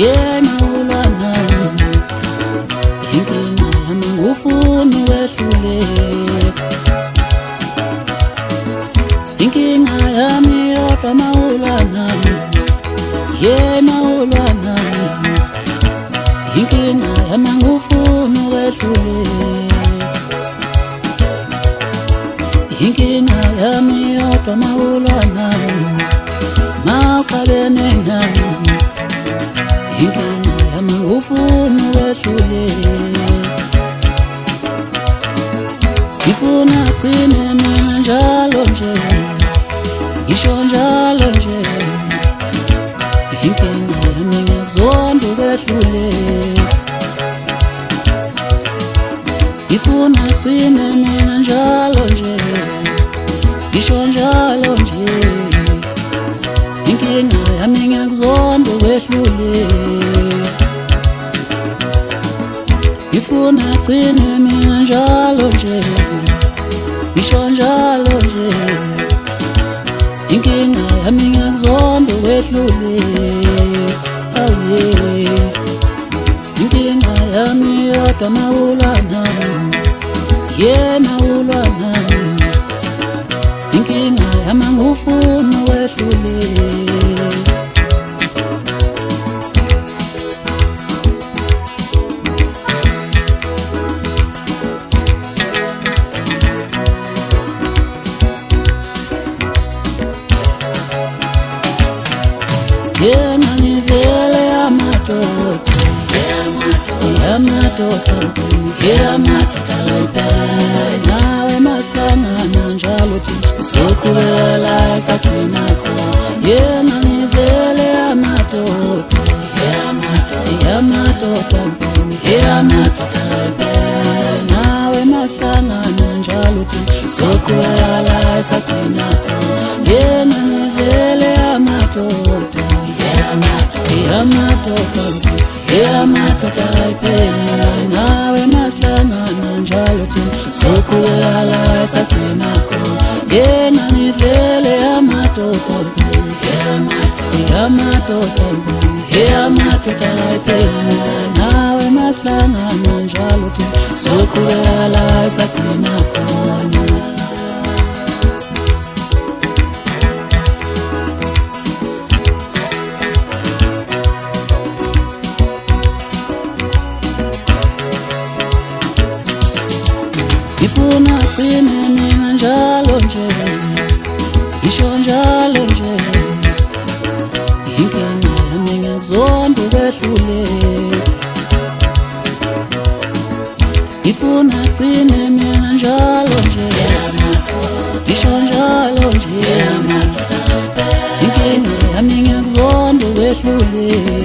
yena ulwana inkinga yami ngufuna wehlule inkinga yami yodwa mawulwana yena ulwana inkinga yami ngufuna wehlule inkinga yami yodwa mawulwana maqalene nami inkinga yami ngufuna wehlule ngifuna qine mina njalo nje ngisho njalo nje inkinga yami ngizonda wehlule ngifuna qine mina njalo nje ngisho njalo nje inkinga yami ngiyakuzonda wehlule ngifuna qine mina njalo nje ngisho njalo nje inkinga yami ngiyakuzonda wehlule inkinga yami yodwa mawulwana yena ulwana inkinga yami ngufuna wehlule yena nivele amadoda nawe masihlangana njalo thina soqhubekela esagcinakho yena nivele amadoda nawe masihlangana njalo thina soqhubekela esagcinakho yena nivele amadoda nawe masihlangana njalo thina soqhubekela esagcinakho yena nivele amadoda nawe masihlangana njalo thina soqhubekela esagcinakho ngifuna qine mina njalo nje ngisho njalo nje inkinga yami ngiyakuzonda wehlule ngifuna qine mina njalo nje ngisho njalo nje inkinga yami ngiyakuzonda wehlule